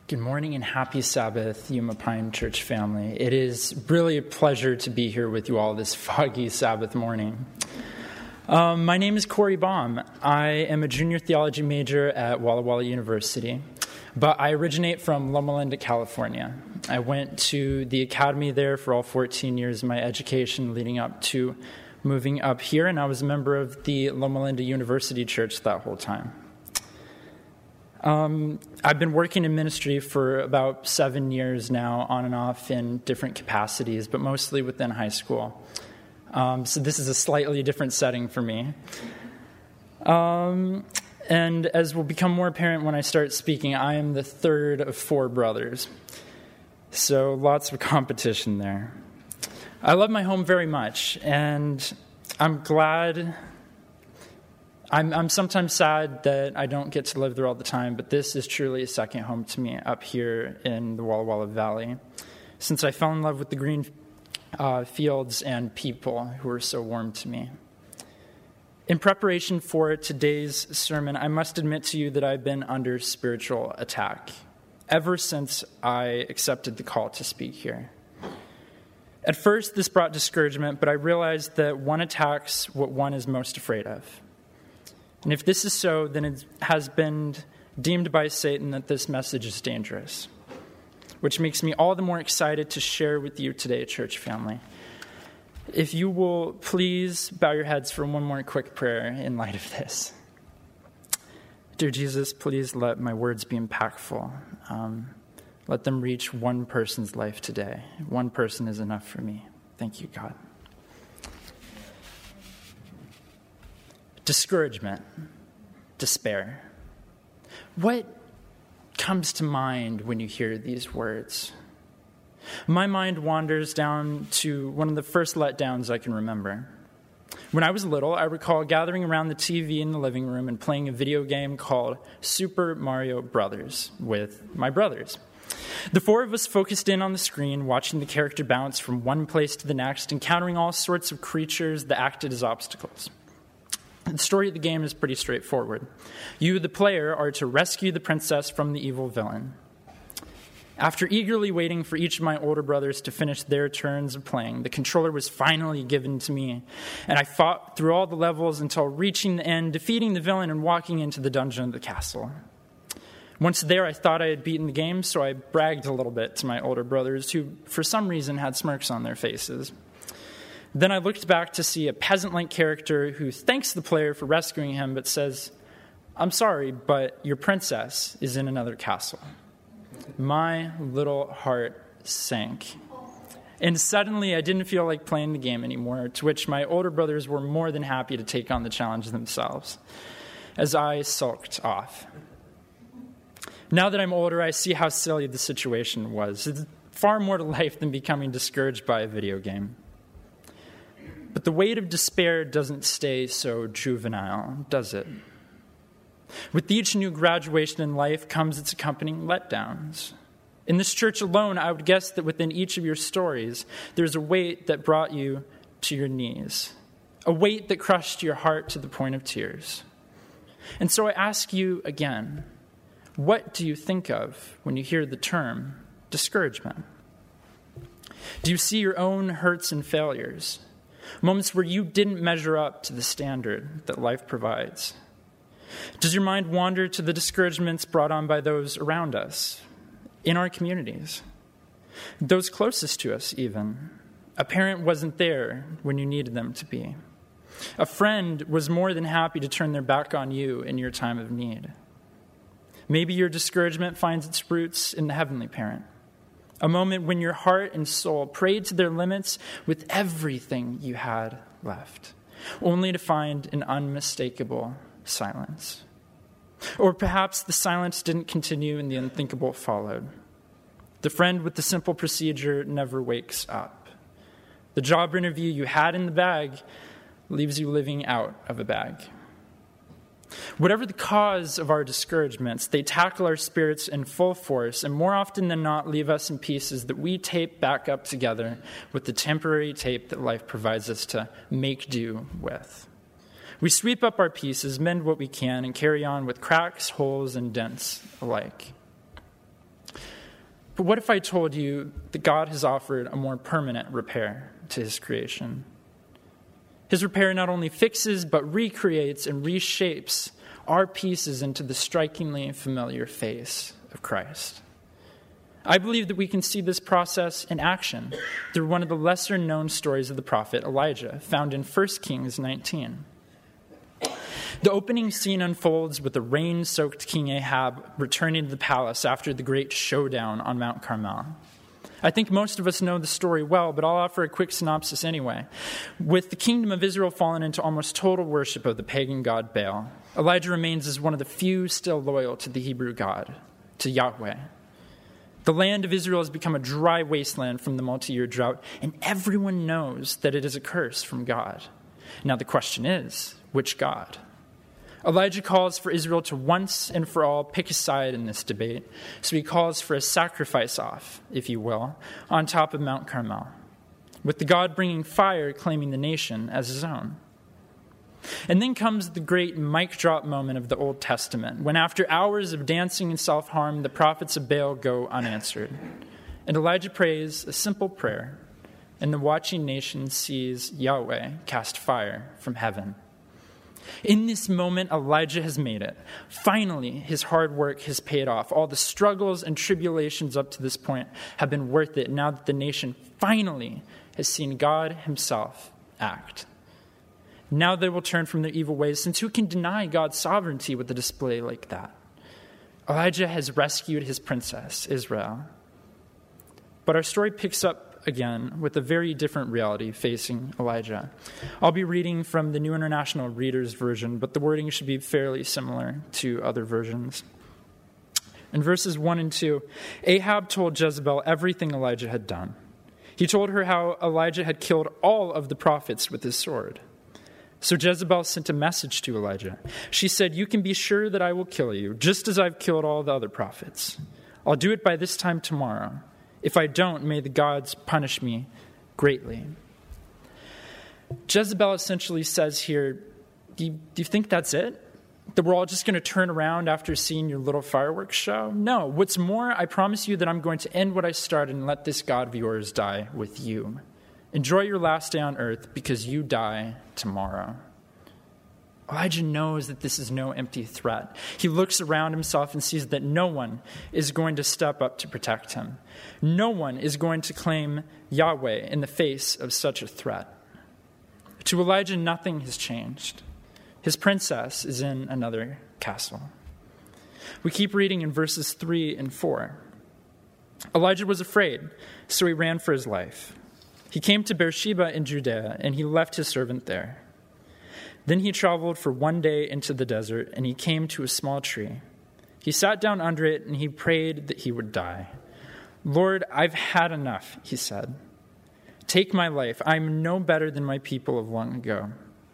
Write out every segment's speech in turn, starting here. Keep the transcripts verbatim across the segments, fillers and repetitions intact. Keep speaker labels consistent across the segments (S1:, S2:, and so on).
S1: Good morning and happy Sabbath, Yuma Pine Church family. It is really a pleasure to be here with you all this foggy Sabbath morning. Um, my name is Corey Baum. I am a junior theology major at Walla Walla University, but I originate from Loma Linda, California. I went to the academy there for all fourteen years of my education leading up to moving up here, and I was a member of the Loma Linda University Church that whole time. Um, I've been working in ministry for about seven years now, on and off in different capacities, but mostly within high school. Um, so this is a slightly different setting for me. Um, and as will become more apparent when I start speaking, I am the third of four brothers. So lots of competition there. I love my home very much, and I'm glad... I'm, I'm sometimes sad that I don't get to live there all the time, but this is truly a second home to me up here in the Walla Walla Valley, since I fell in love with the green uh, fields and people who are so warm to me. In preparation for today's sermon, I must admit to you that I've been under spiritual attack ever since I accepted the call to speak here. At first, this brought discouragement, but I realized that one attacks what one is most afraid of. And if this is so, then it has been deemed by Satan that this message is dangerous, which makes me all the more excited to share with you today, church family. If you will please bow your heads for one more quick prayer in light of this. Dear Jesus, please let my words be impactful. Um, let them reach one person's life today. One person is enough for me. Thank you, God. Discouragement, despair. What comes to mind when you hear these words? My mind wanders down to one of the first letdowns I can remember. When I was little, I recall gathering around the T V in the living room and playing a video game called Super Mario Brothers with my brothers. The four of us focused in on the screen, watching the character bounce from one place to the next, encountering all sorts of creatures that acted as obstacles. The story of the game is pretty straightforward. You, the player, are to rescue the princess from the evil villain. After eagerly waiting for each of my older brothers to finish their turns of playing, the controller was finally given to me, and I fought through all the levels until reaching the end, defeating the villain, and walking into the dungeon of the castle. Once there, I thought I had beaten the game, so I bragged a little bit to my older brothers, who, for some reason, had smirks on their faces. Then I looked back to see a peasant-like character who thanks the player for rescuing him, but says, "I'm sorry, but your princess is in another castle." My little heart sank. And suddenly I didn't feel like playing the game anymore, to which my older brothers were more than happy to take on the challenge themselves, as I sulked off. Now that I'm older, I see how silly the situation was. It's far more to life than becoming discouraged by a video game. But the weight of despair doesn't stay so juvenile, does it? With each new graduation in life comes its accompanying letdowns. In this church alone, I would guess that within each of your stories, there's a weight that brought you to your knees, a weight that crushed your heart to the point of tears. And so I ask you again, what do you think of when you hear the term discouragement? Do you see your own hurts and failures? Moments where you didn't measure up to the standard that life provides? Does your mind wander to the discouragements brought on by those around us, in our communities, those closest to us even? A parent wasn't there when you needed them to be. A friend was more than happy to turn their back on you in your time of need. Maybe your discouragement finds its roots in the heavenly parent. A moment when your heart and soul prayed to their limits with everything you had left, only to find an unmistakable silence. Or perhaps the silence didn't continue and the unthinkable followed. The friend with the simple procedure never wakes up. The job interview you had in the bag leaves you living out of a bag. Whatever the cause of our discouragements, they tackle our spirits in full force and more often than not leave us in pieces that we tape back up together with the temporary tape that life provides us to make do with. We sweep up our pieces, mend what we can, and carry on with cracks, holes, and dents alike. But what if I told you that God has offered a more permanent repair to his creation? His repair not only fixes, but recreates and reshapes our pieces into the strikingly familiar face of Christ. I believe that we can see this process in action through one of the lesser-known stories of the prophet Elijah, found in First Kings nineteen. The opening scene unfolds with the rain-soaked King Ahab returning to the palace after the great showdown on Mount Carmel. I think most of us know the story well, but I'll offer a quick synopsis anyway. With the kingdom of Israel fallen into almost total worship of the pagan god Baal, Elijah remains as one of the few still loyal to the Hebrew God, to Yahweh. The land of Israel has become a dry wasteland from the multi-year drought, and everyone knows that it is a curse from God. Now the question is, which God? Elijah calls for Israel to once and for all pick a side in this debate, so he calls for a sacrifice off, if you will, on top of Mount Carmel, with the God bringing fire claiming the nation as his own. And then comes the great mic drop moment of the Old Testament, when after hours of dancing and self-harm, the prophets of Baal go unanswered. And Elijah prays a simple prayer, and the watching nation sees Yahweh cast fire from heaven. In this moment, Elijah has made it. Finally, his hard work has paid off. All the struggles and tribulations up to this point have been worth it now that the nation finally has seen God himself act. Now they will turn from their evil ways, since who can deny God's sovereignty with a display like that? Elijah has rescued his princess, Israel. But our story picks up again with a very different reality facing Elijah. I'll be reading from the New International Reader's Version, but the wording should be fairly similar to other versions. In verses one and two, Ahab told Jezebel everything Elijah had done. He told her how Elijah had killed all of the prophets with his sword. So Jezebel sent a message to Elijah. She said, "You can be sure that I will kill you, just as I've killed all the other prophets. I'll do it by this time tomorrow. If I don't, may the gods punish me greatly." Jezebel essentially says here, do you, do you think that's it? That we're all just going to turn around after seeing your little fireworks show? No. What's more, I promise you that I'm going to end what I started and let this God of yours die with you. Enjoy your last day on earth because you die tomorrow. Elijah knows that this is no empty threat. He looks around himself and sees that no one is going to step up to protect him. No one is going to claim Yahweh in the face of such a threat. To Elijah, nothing has changed. His princess is in another castle. We keep reading in verses three and four. Elijah was afraid, so he ran for his life. He came to Beersheba in Judea, and he left his servant there. Then he traveled for one day into the desert, and he came to a small tree. He sat down under it, and he prayed that he would die. "Lord, I've had enough," he said. "Take my life. I'm no better than my people of long ago."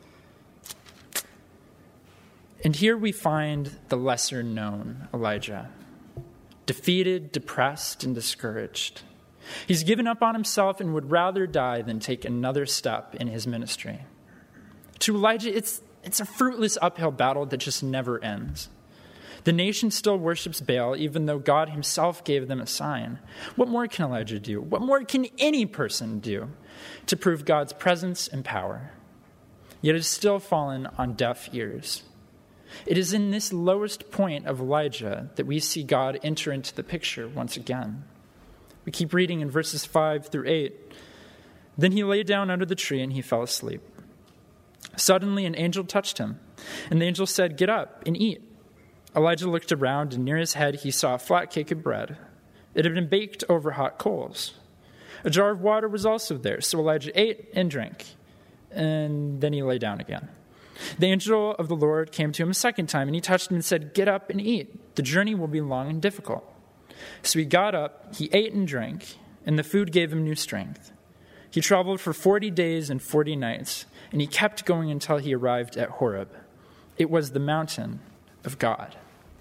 S1: And here we find the lesser-known Elijah, defeated, depressed, and discouraged. He's given up on himself and would rather die than take another step in his ministry. To Elijah, it's, it's a fruitless uphill battle that just never ends. The nation still worships Baal, even though God himself gave them a sign. What more can Elijah do? What more can any person do to prove God's presence and power? Yet it has still fallen on deaf ears. It is in this lowest point of Elijah that we see God enter into the picture once again. We keep reading in verses five through eight. Then he lay down under the tree and he fell asleep. Suddenly an angel touched him, and the angel said, "Get up and eat." Elijah looked around, and near his head he saw a flat cake of bread. It had been baked over hot coals. A jar of water was also there, so Elijah ate and drank, and then he lay down again. The angel of the Lord came to him a second time, and he touched him and said, "Get up and eat. The journey will be long and difficult." So he got up, he ate and drank, and the food gave him new strength. He traveled for forty days and forty nights, and he kept going until he arrived at Horeb. It was the mountain of God.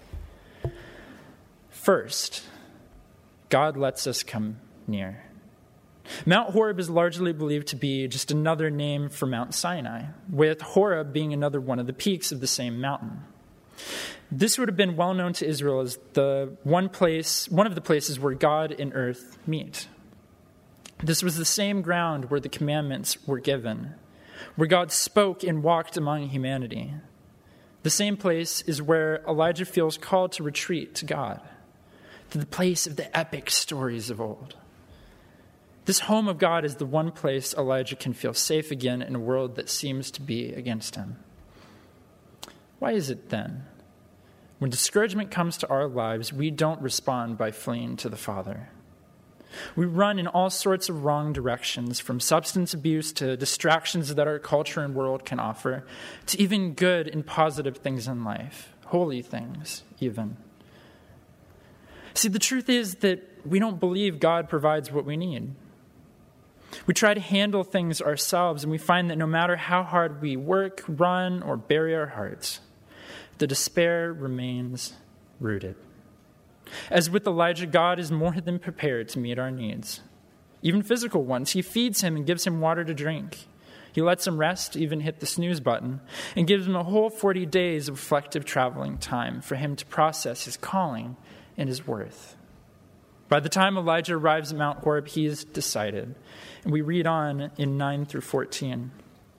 S1: First, God lets us come near. Mount Horeb is largely believed to be just another name for Mount Sinai, with Horeb being another one of the peaks of the same mountain. This would have been well known to Israel as the one place, one of the places where God and earth meet. This was the same ground where the commandments were given, where God spoke and walked among humanity. The same place is where Elijah feels called to retreat to God, to the place of the epic stories of old. This home of God is the one place Elijah can feel safe again in a world that seems to be against him. Why is it then, when discouragement comes to our lives, we don't respond by fleeing to the Father? We run in all sorts of wrong directions, from substance abuse to distractions that our culture and world can offer, to even good and positive things in life, holy things even. See, the truth is that we don't believe God provides what we need. We try to handle things ourselves, and we find that no matter how hard we work, run, or bury our hearts, the despair remains rooted. As with Elijah, God is more than prepared to meet our needs, even physical ones. He feeds him and gives him water to drink. He lets him rest, even hit the snooze button, and gives him a whole forty days of reflective traveling time for him to process his calling and his worth. By the time Elijah arrives at Mount Horeb, he is decided. And we read on in nine through fourteen.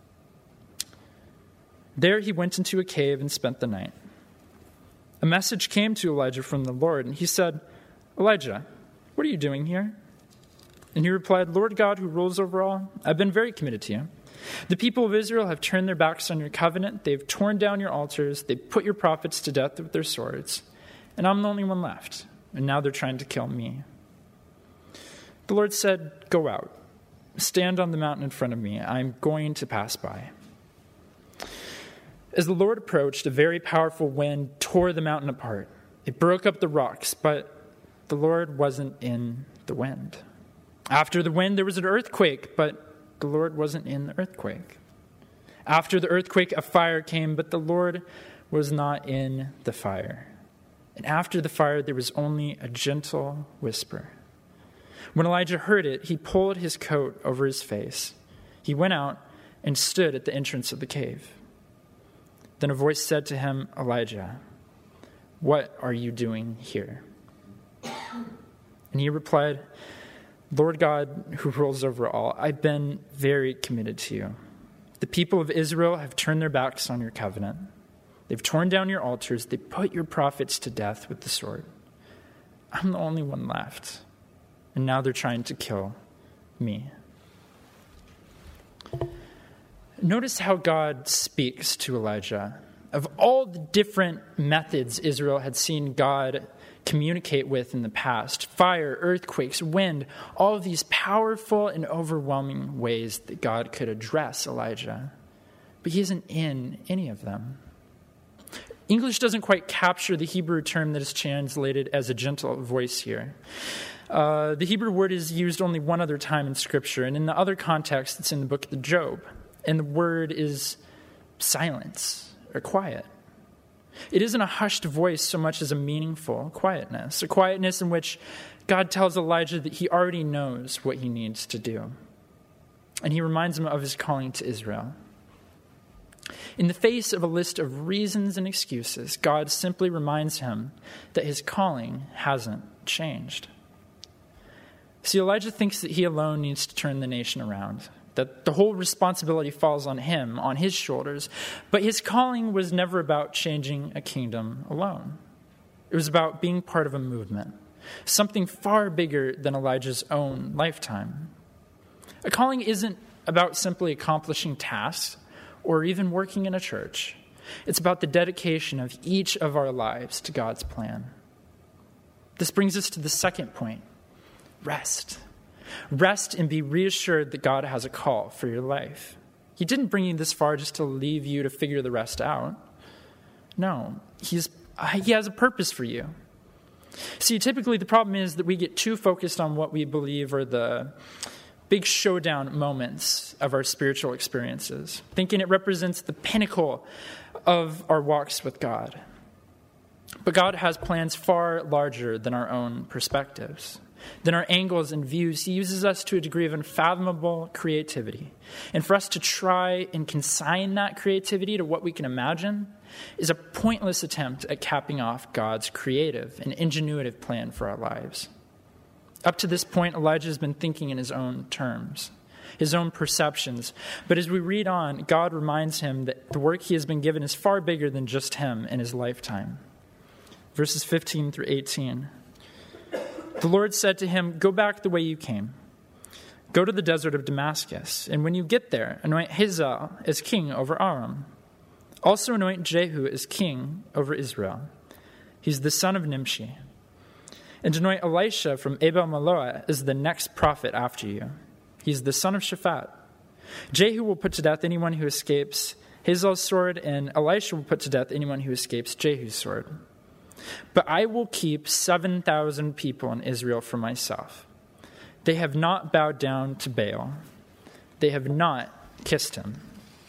S1: There he went into a cave and spent the night. A message came to Elijah from the Lord, and he said, "Elijah, what are you doing here?" And he replied, "Lord God, who rules over all, I've been very committed to you. The people of Israel have turned their backs on your covenant. They've torn down your altars. They've put your prophets to death with their swords. And I'm the only one left. And now they're trying to kill me." The Lord said, "Go out. Stand on the mountain in front of me. I'm going to pass by." As the Lord approached, a very powerful wind tore the mountain apart. It broke up the rocks, but the Lord wasn't in the wind. After the wind, there was an earthquake, but the Lord wasn't in the earthquake. After the earthquake, a fire came, but the Lord was not in the fire. And after the fire, there was only a gentle whisper. When Elijah heard it, he pulled his coat over his face. He went out and stood at the entrance of the cave. Then a voice said to him, "Elijah, what are you doing here?" And he replied, "Lord God, who rules over all, I've been very committed to you. The people of Israel have turned their backs on your covenant. They've torn down your altars. They put your prophets to death with the sword. I'm the only one left. And now they're trying to kill me." Notice how God speaks to Elijah. Of all the different methods Israel had seen God communicate with in the past, fire, earthquakes, wind, all of these powerful and overwhelming ways that God could address Elijah. But he isn't in any of them. English doesn't quite capture the Hebrew term that is translated as a gentle voice here. Uh, the Hebrew word is used only one other time in Scripture, and in the other context, it's in the book of Job. And the word is silence or quiet. It isn't a hushed voice so much as a meaningful quietness, a quietness in which God tells Elijah that he already knows what he needs to do. And he reminds him of his calling to Israel. In the face of a list of reasons and excuses, God simply reminds him that his calling hasn't changed. See, Elijah thinks that he alone needs to turn the nation around, that the whole responsibility falls on him, on his shoulders. But his calling was never about changing a kingdom alone. It was about being part of a movement, something far bigger than Elijah's own lifetime. A calling isn't about simply accomplishing tasks or even working in a church. It's about the dedication of each of our lives to God's plan. This brings us to the second point: rest. Rest and be reassured that God has a call for your life. He didn't bring you this far just to leave you to figure the rest out. No, he's, he has a purpose for you. See, typically the problem is that we get too focused on what we believe are the big showdown moments of our spiritual experiences, thinking it represents the pinnacle of our walks with God. But God has plans far larger than our own perspectives, than our angles and views. He uses us to a degree of unfathomable creativity. And for us to try and consign that creativity to what we can imagine is a pointless attempt at capping off God's creative and ingenuitive plan for our lives. Up to this point, Elijah has been thinking in his own terms, his own perceptions. But as we read on, God reminds him that the work he has been given is far bigger than just him in his lifetime. Verses fifteen through eighteen. The Lord said to him, "Go back the way you came. Go to the desert of Damascus, and when you get there, anoint Hazael as king over Aram. Also anoint Jehu as king over Israel. He's the son of Nimshi. And anoint Elisha from Abel-Meholah as the next prophet after you. He's the son of Shaphat. Jehu will put to death anyone who escapes Hazael's sword, and Elisha will put to death anyone who escapes Jehu's sword. But I will keep seven thousand people in Israel for myself. They have not bowed down to Baal. They have not kissed him."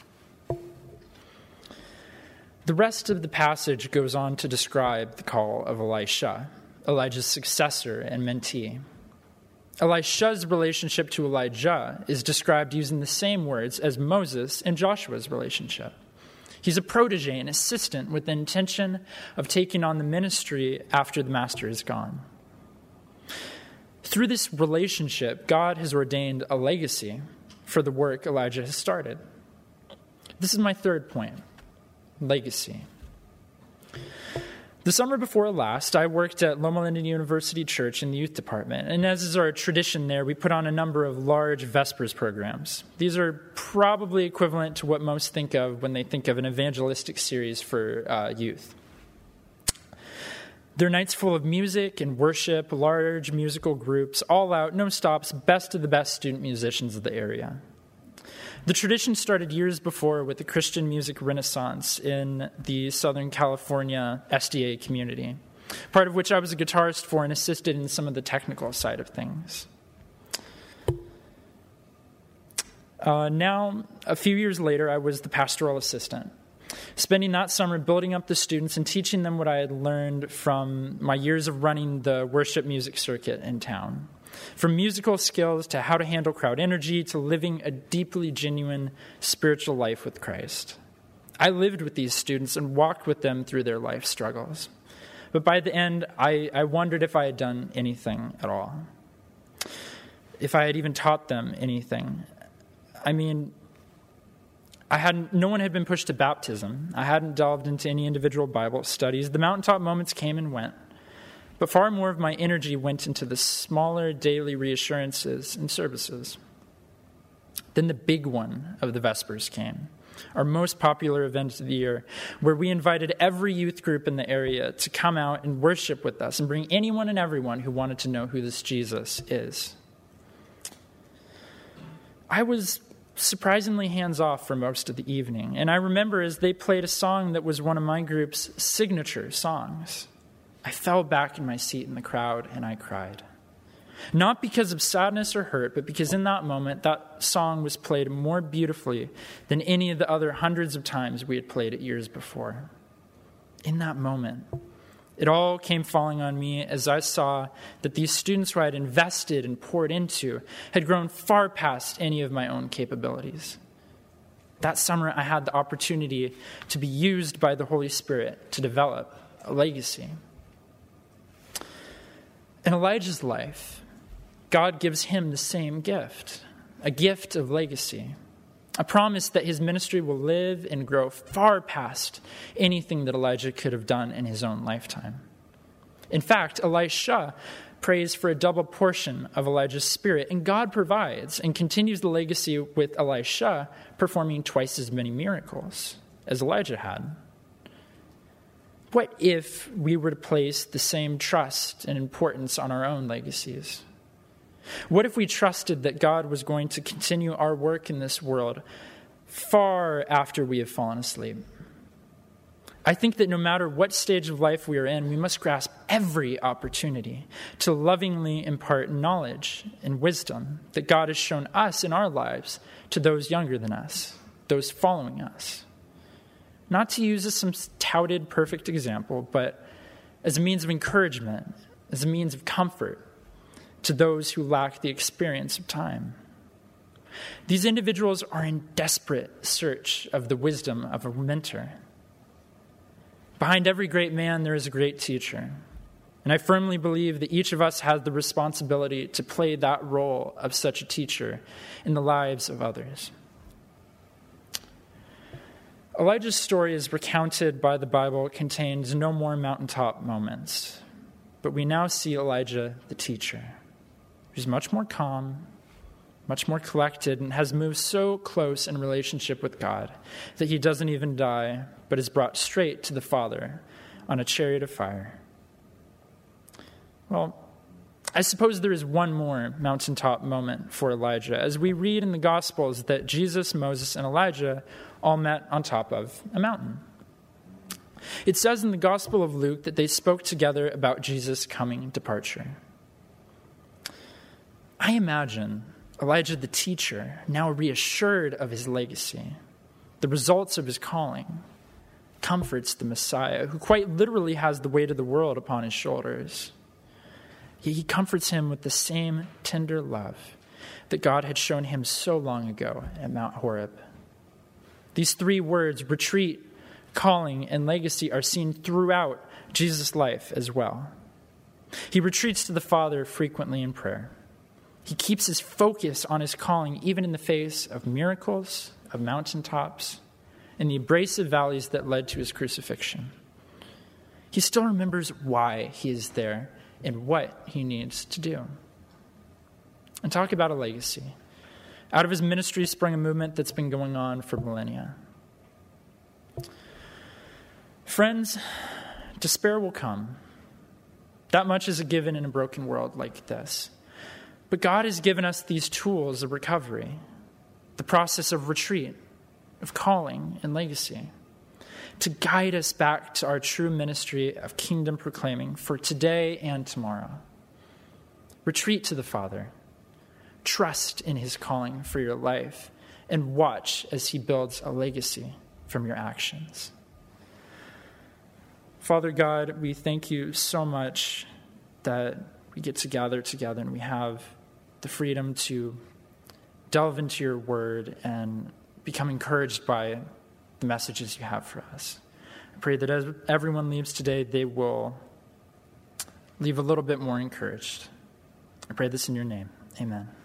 S1: The rest of the passage goes on to describe the call of Elisha, Elijah's successor and mentee. Elisha's relationship to Elijah is described using the same words as Moses and Joshua's relationship. He's a protege, an assistant with the intention of taking on the ministry after the master is gone. Through this relationship, God has ordained a legacy for the work Elijah has started. This is my third point, legacy. The summer before last, I worked at Loma Linda University Church in the youth department, and as is our tradition there, we put on a number of large Vespers programs. These are probably equivalent to what most think of when they think of an evangelistic series for uh, youth. They're nights full of music and worship, large musical groups, all out, no stops, best of the best student musicians of the area. The tradition started years before with the Christian music renaissance in the Southern California S D A community, part of which I was a guitarist for and assisted in some of the technical side of things. Uh, now, a few years later, I was the pastoral assistant, spending that summer building up the students and teaching them what I had learned from my years of running the worship music circuit in town. From musical skills to how to handle crowd energy to living a deeply genuine spiritual life with Christ. I lived with these students and walked with them through their life struggles. But by the end, I, I wondered if I had done anything at all. If I had even taught them anything. I mean, I hadn't. No one had been pushed to baptism. I hadn't delved into any individual Bible studies. The mountaintop moments came and went. But far more of my energy went into the smaller daily reassurances and services. Then the big one of the Vespers came, our most popular event of the year, where we invited every youth group in the area to come out and worship with us and bring anyone and everyone who wanted to know who this Jesus is. I was surprisingly hands-off for most of the evening, and I remember as they played a song that was one of my group's signature songs, I fell back in my seat in the crowd and I cried. Not because of sadness or hurt, but because in that moment, that song was played more beautifully than any of the other hundreds of times we had played it years before. In that moment, it all came falling on me as I saw that these students who I had invested and poured into had grown far past any of my own capabilities. That summer, I had the opportunity to be used by the Holy Spirit to develop a legacy. In Elijah's life, God gives him the same gift, a gift of legacy, a promise that his ministry will live and grow far past anything that Elijah could have done in his own lifetime. In fact, Elisha prays for a double portion of Elijah's spirit, and God provides and continues the legacy with Elisha performing twice as many miracles as Elijah had. What if we were to place the same trust and importance on our own legacies? What if we trusted that God was going to continue our work in this world far after we have fallen asleep? I think that no matter what stage of life we are in, we must grasp every opportunity to lovingly impart knowledge and wisdom that God has shown us in our lives to those younger than us, those following us. Not to use as some touted perfect example, but as a means of encouragement, as a means of comfort to those who lack the experience of time. These individuals are in desperate search of the wisdom of a mentor. Behind every great man, there is a great teacher. And I firmly believe that each of us has the responsibility to play that role of such a teacher in the lives of others. Elijah's story, as recounted by the Bible, contains no more mountaintop moments. But we now see Elijah, the teacher, who's much more calm, much more collected, and has moved so close in relationship with God that he doesn't even die, but is brought straight to the Father on a chariot of fire. Well, I suppose there is one more mountaintop moment for Elijah, as we read in the Gospels that Jesus, Moses, and Elijah all met on top of a mountain. It says in the Gospel of Luke that they spoke together about Jesus' coming departure. I imagine Elijah the teacher, now reassured of his legacy, the results of his calling, comforts the Messiah, who quite literally has the weight of the world upon his shoulders. He comforts him with the same tender love that God had shown him so long ago at Mount Horeb. These three words, retreat, calling, and legacy, are seen throughout Jesus' life as well. He retreats to the Father frequently in prayer. He keeps his focus on his calling even in the face of miracles, of mountaintops, and the abrasive valleys that led to his crucifixion. He still remembers why he is there and what he needs to do. And talk about a legacy. Out of his ministry sprung a movement that's been going on for millennia. Friends, despair will come. That much is a given in a broken world like this. But God has given us these tools of recovery, the process of retreat, of calling and legacy, to guide us back to our true ministry of kingdom proclaiming for today and tomorrow. Retreat to the Father. Trust in his calling for your life and watch as he builds a legacy from your actions. Father God, we thank you so much that we get to gather together and we have the freedom to delve into your word and become encouraged by the messages you have for us. I pray that as everyone leaves today, they will leave a little bit more encouraged. I pray this in your name. Amen.